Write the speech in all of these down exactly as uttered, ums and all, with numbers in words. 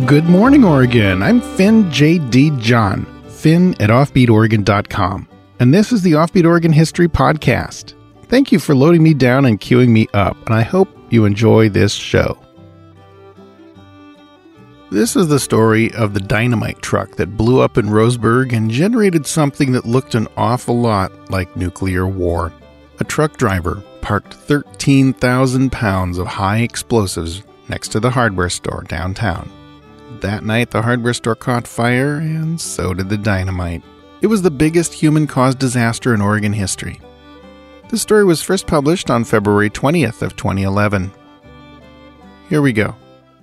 Good morning, Oregon. I'm Finn J D. John, Finn at offbeat oregon dot com, and this is the Offbeat Oregon History Podcast. Thank you for loading me down and queuing me up, and I hope you enjoy this show. This is the story of the dynamite truck that blew up in Roseburg and generated something that looked an awful lot like nuclear war. A truck driver parked thirteen thousand pounds of high explosives next to the hardware store downtown. That night, the hardware store caught fire, and so did the dynamite. It was the biggest human-caused disaster in Oregon history. The story was first published on February twentieth of twenty eleven. Here we go.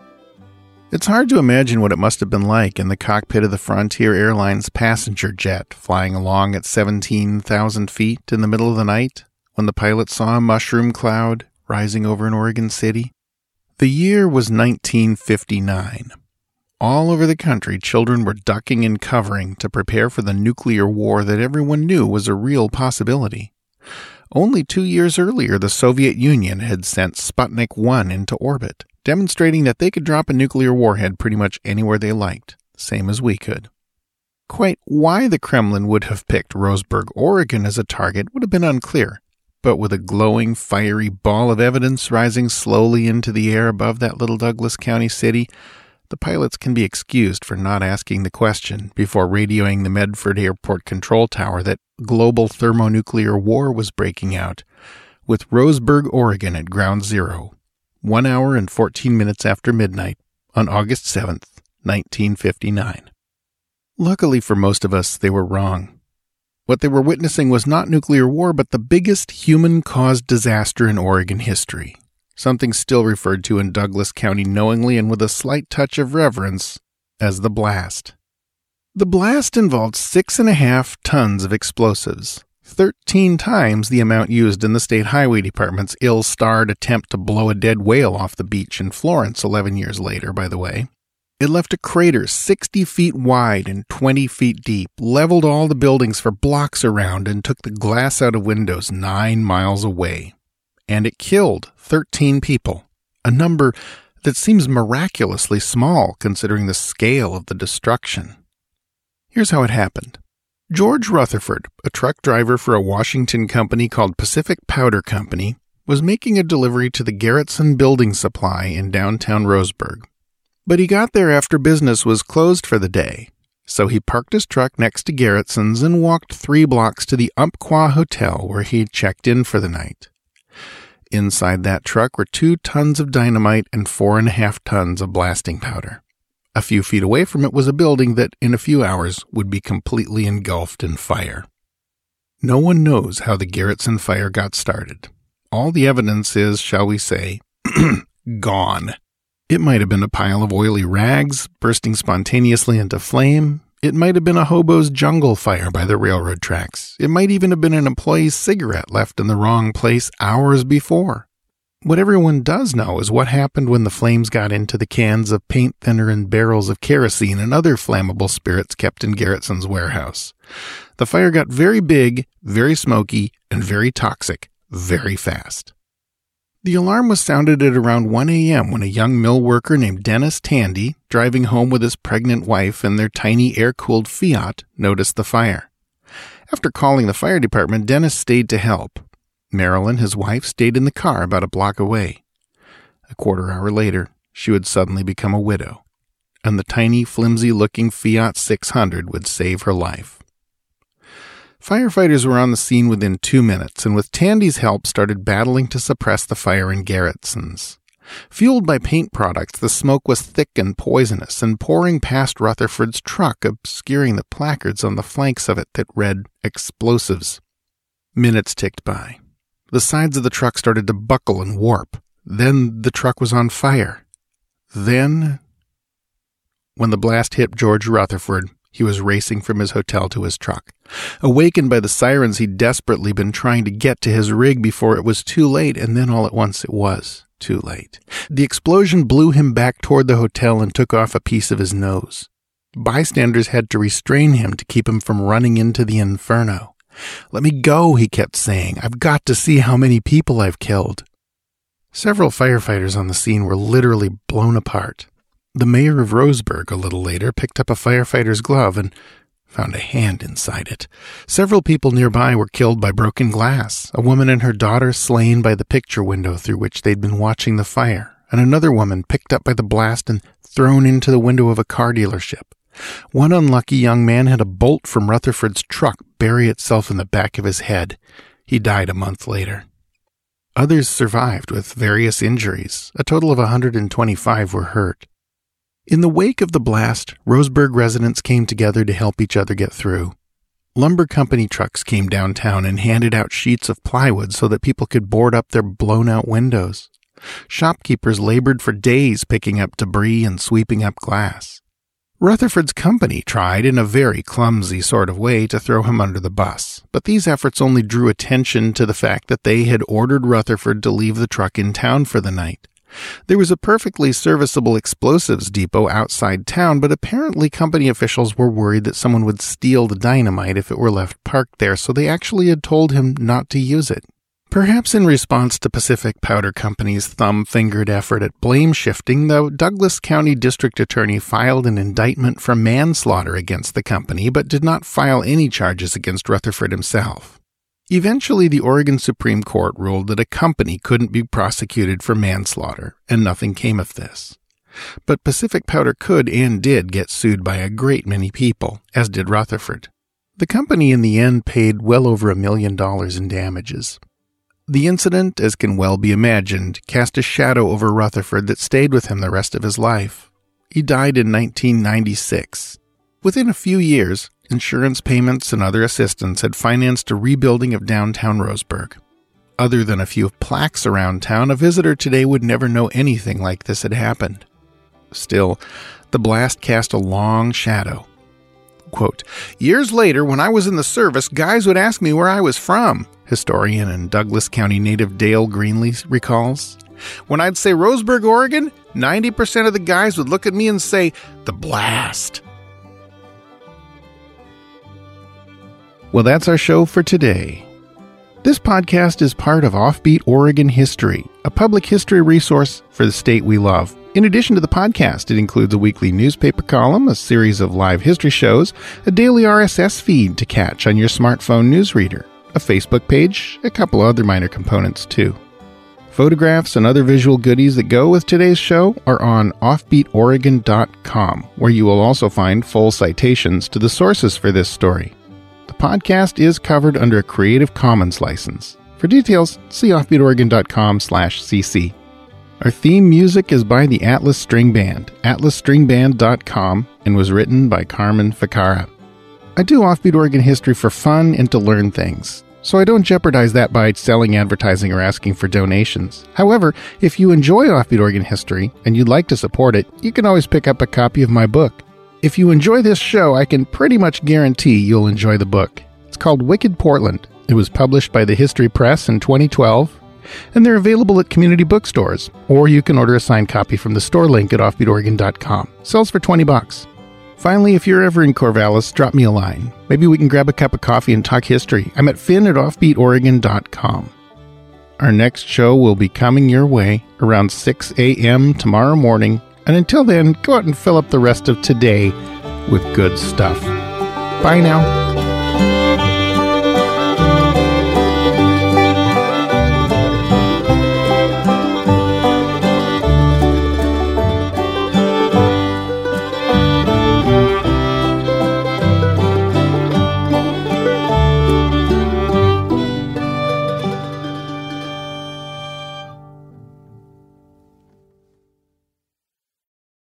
It's hard to imagine what it must have been like in the cockpit of the Frontier Airlines passenger jet flying along at seventeen thousand feet in the middle of the night when the pilot saw a mushroom cloud rising over an Oregon city. The year was nineteen fifty-nine. All over the country, children were ducking and covering to prepare for the nuclear war that everyone knew was a real possibility. Only two years earlier, the Soviet Union had sent Sputnik one into orbit, demonstrating that they could drop a nuclear warhead pretty much anywhere they liked, same as we could. Quite why the Kremlin would have picked Roseburg, Oregon as a target would have been unclear, but with a glowing, fiery ball of evidence rising slowly into the air above that little Douglas County city, the pilots can be excused for not asking the question before radioing the Medford Airport Control Tower that global thermonuclear war was breaking out, with Roseburg, Oregon at ground zero, one hour and fourteen minutes after midnight on August seventh, nineteen fifty-nine. Luckily for most of us, they were wrong. What they were witnessing was not nuclear war, but the biggest human-caused disaster in Oregon history. Something still referred to in Douglas County knowingly and with a slight touch of reverence as the blast. The blast involved six and a half tons of explosives, thirteen times the amount used in the State Highway Department's ill-starred attempt to blow a dead whale off the beach in Florence eleven years later, by the way. It left a crater sixty feet wide and twenty feet deep, leveled all the buildings for blocks around, and took the glass out of windows nine miles away. And it killed thirteen people, a number that seems miraculously small considering the scale of the destruction. Here's how it happened. George Rutherford, a truck driver for a Washington company called Pacific Powder Company, was making a delivery to the Garretson Building Supply in downtown Roseburg. But he got there after business was closed for the day, so he parked his truck next to Garretson's and walked three blocks to the Umpqua Hotel where he'd checked in for the night. Inside that truck were two tons of dynamite and four and a half tons of blasting powder. A few feet away from it was a building that, in a few hours, would be completely engulfed in fire. No one knows how the Garretson fire got started. All the evidence is, shall we say, gone. It might have been a pile of oily rags bursting spontaneously into flame. It might have been a hobo's jungle fire by the railroad tracks. It might even have been an employee's cigarette left in the wrong place hours before. What everyone does know is what happened when the flames got into the cans of paint thinner and barrels of kerosene and other flammable spirits kept in Garretson's warehouse. The fire got very big, very smoky, and very toxic, very fast. The alarm was sounded at around one a.m. when a young mill worker named Dennis Tandy, driving home with his pregnant wife in their tiny air-cooled Fiat, noticed the fire. After calling the fire department, Dennis stayed to help. Marilyn, his wife, stayed in the car about a block away. A quarter hour later, she would suddenly become a widow, and the tiny, flimsy-looking Fiat six hundred would save her life. Firefighters were on the scene within two minutes, and with Tandy's help started battling to suppress the fire in Garretson's. Fueled by paint products, the smoke was thick and poisonous, and pouring past Rutherford's truck, obscuring the placards on the flanks of it that read, "Explosives." Minutes ticked by. The sides of the truck started to buckle and warp. Then the truck was on fire. Then, when the blast hit George Rutherford, he was racing from his hotel to his truck. Awakened by the sirens, he'd desperately been trying to get to his rig before it was too late, and then all at once it was too late. The explosion blew him back toward the hotel and took off a piece of his nose. Bystanders had to restrain him to keep him from running into the inferno. "Let me go," he kept saying. "I've got to see how many people I've killed." Several firefighters on the scene were literally blown apart. The mayor of Roseburg, a little later, picked up a firefighter's glove and found a hand inside it. Several people nearby were killed by broken glass, a woman and her daughter slain by the picture window through which they'd been watching the fire, and another woman picked up by the blast and thrown into the window of a car dealership. One unlucky young man had a bolt from Rutherford's truck bury itself in the back of his head. He died a month later. Others survived with various injuries. A total of one hundred twenty-five were hurt. In the wake of the blast, Roseburg residents came together to help each other get through. Lumber company trucks came downtown and handed out sheets of plywood so that people could board up their blown-out windows. Shopkeepers labored for days picking up debris and sweeping up glass. Rutherford's company tried, in a very clumsy sort of way, to throw him under the bus, but these efforts only drew attention to the fact that they had ordered Rutherford to leave the truck in town for the night. There was a perfectly serviceable explosives depot outside town, but apparently company officials were worried that someone would steal the dynamite if it were left parked there, so they actually had told him not to use it. Perhaps in response to Pacific Powder Company's thumb-fingered effort at blame-shifting, the Douglas County District Attorney filed an indictment for manslaughter against the company, but did not file any charges against Rutherford himself. Eventually, the Oregon Supreme Court ruled that a company couldn't be prosecuted for manslaughter, and nothing came of this. But Pacific Powder could and did get sued by a great many people, as did Rutherford. The company in the end paid well over a million dollars in damages. The incident, as can well be imagined, cast a shadow over Rutherford that stayed with him the rest of his life. He died in nineteen ninety-six. Within a few years, insurance payments and other assistance had financed a rebuilding of downtown Roseburg. Other than a few plaques around town, a visitor today would never know anything like this had happened. Still, the blast cast a long shadow. Quote, "Years later, when I was in the service, guys would ask me where I was from," historian and Douglas County native Dale Greenlee recalls. "When I'd say Roseburg, Oregon, ninety percent of the guys would look at me and say, 'The blast.'" Well, that's our show for today. This podcast is part of Offbeat Oregon History, a public history resource for the state we love. In addition to the podcast, it includes a weekly newspaper column, a series of live history shows, a daily R S S feed to catch on your smartphone newsreader, a Facebook page, a couple other minor components too. Photographs and other visual goodies that go with today's show are on offbeat oregon dot com, where you will also find full citations to the sources for this story. The podcast is covered under a Creative Commons license. For details, see offbeat oregon dot com slash c c. Our theme music is by the Atlas String Band, atlas string band dot com, and was written by Carmen Ficara. I do Offbeat Oregon History for fun and to learn things, so I don't jeopardize that by selling advertising or asking for donations. However, if you enjoy Offbeat Oregon History and you'd like to support it, you can always pick up a copy of my book. If you enjoy this show, I can pretty much guarantee you'll enjoy the book. It's called Wicked Portland. It was published by the History Press in twenty twelve, and they're available at community bookstores, or you can order a signed copy from the store link at offbeat oregon dot com. Sells for twenty bucks. Finally, if you're ever in Corvallis, drop me a line. Maybe we can grab a cup of coffee and talk history. I'm at finn at offbeat oregon dot com. Our next show will be coming your way around six a.m. tomorrow morning, and until then, go out and fill up the rest of today with good stuff. Bye now.